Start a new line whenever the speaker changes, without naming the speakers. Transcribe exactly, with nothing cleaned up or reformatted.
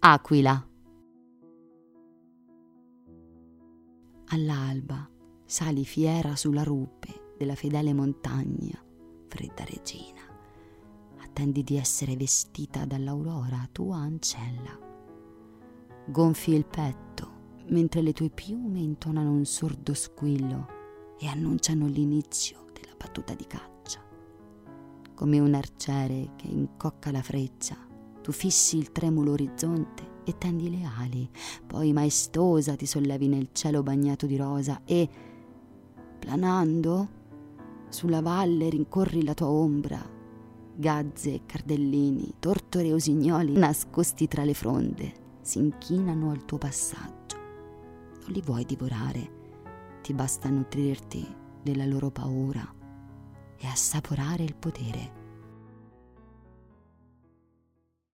Aquila. All'alba sali fiera sulla rupe della fedele montagna, fredda regina. Attendi di essere vestita dall'aurora, tua ancella. Gonfi il petto mentre le tue piume intonano un sordo squillo e annunciano l'inizio della battuta di caccia. Come un arciere che incocca la freccia, tu fissi il tremulo orizzonte e tendi le ali, poi maestosa ti sollevi nel cielo bagnato di rosa e, planando, sulla valle rincorri la tua ombra. Gazze e cardellini, tortore e usignoli, nascosti tra le fronde, si inchinano al tuo passaggio. Non li vuoi divorare, ti basta nutrirti della loro paura e assaporare il potere